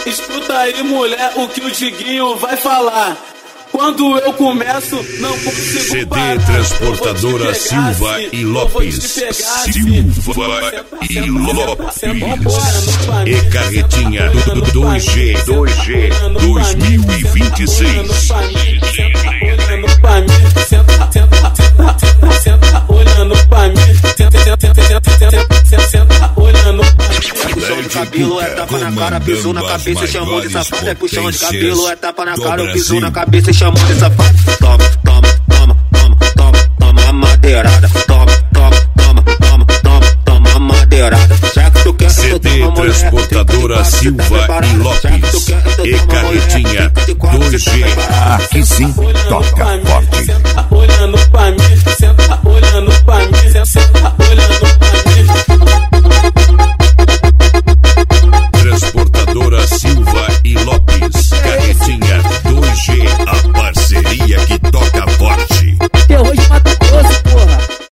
Escuta aí, mulher, o que o Diguinho vai falar. Quando eu começo, não consigo parar. CD Transportadora Silva e Lopes. Silva e Lopes. E Carretinha 2G 2026. Olhando pra mim, senta olhando pra mim, senta olhando pra mim. Puxão de cabelo, é tapa na cara, pisou na cabeça e chamou de safado. É puxão de cabelo, é tapa na cara, eu pisou na cabeça e chamou de safado. Toma a madeirada. Toma a madeirada. Já que tu quer, CD Transportadora Silva e Lopes. E Carretinha 2G. Aqui sim, toca forte. Olhando pra mim, senta olhando pra mim, senta